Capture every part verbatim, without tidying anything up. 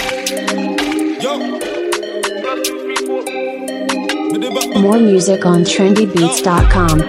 More music on trendy beats dot com.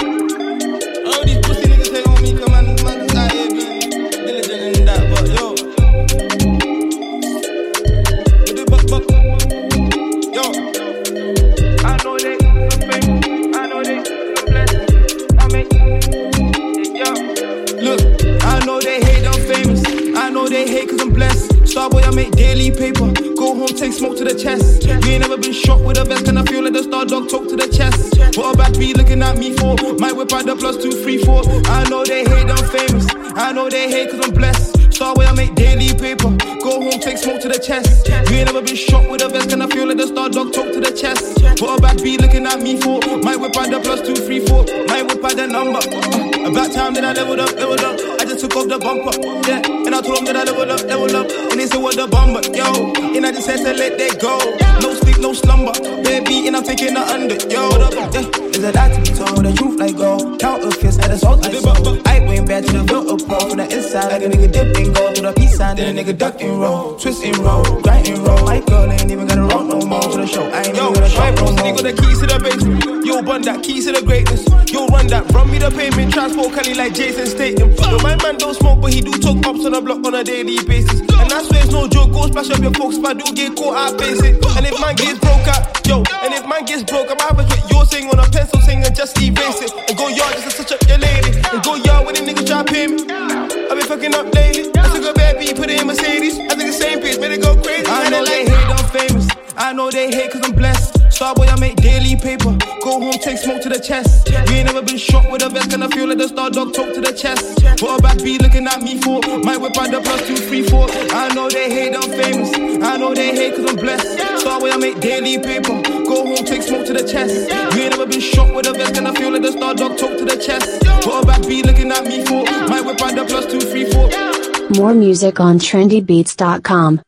Take smoke to the chest. You ain't never been shot with a vest, and I feel like the star dog talk to the chest. What a bad be looking at me for? My whip out the plus two, three, four. I know they hate, I'm famous. I know they hate cause I'm blessed. Starboy, I make daily paper. Go home, take smoke to the chest. You ain't never been shot with a vest, and I feel like the star dog talk to the chest. What a bad be looking at me for? My whip out the plus two, three, four. My whip out the number. Uh, about time that I leveled up, leveled up. I just took off the bumper, yeah. And I told them that I leveled up, leveled up. And they said what the bumper, yo. And I just said to let that go. No sleep, no slumber. Baby, and I'm taking the under, yo. Yeah. Is a lot to be told, the truth like gold. Counterfeits and assault like so. I went back to the filter pro from the inside. Like a nigga dip and go to the peace sign. Then a nigga duck and roll, twist and roll, grind and roll. My girl ain't even gotta roll no more to the show. I ain't yo, even gonna show no more. Nigga, the keys to the basement. Yo, bun that, keys to the greatness. Yo, run that, run me the payment. Transport Cali like Jason Statham. Yo, my man don't smoke, but he do talk ups on the block on a daily basis. And I swear it's no joke, go splash up your folks if I do get caught, I face it. And if man gets broke out, yo, and if man gets broke, I'm having what you're saying on a pencil, saying and just erase it. And go yard just to touch up your lady. And go yard when the niggas try to pay me. I've been fucking up lately. I took a bad beat, put it in Mercedes. I think the same pace, better go crazy. I know they hate, I'm famous. I know they hate cause I'm blessed. Starboy, I make daily paper. Go home, take smoke to the chest. You ain't never been shot with a vest, and I feel like the star dog talk to the chest. What a bad be looking at me for? My whip out the plus two, three, four. I know they hate, I'm famous. I know they hate cause I'm blessed. Starboy, I make daily paper. Go home, take smoke to the chest. You ain't never been shot with a vest, and I feel like the star dog talk to the chest. What a bad be looking at me for? My whip out the plus two, three, four. More music on trendy beats dot com.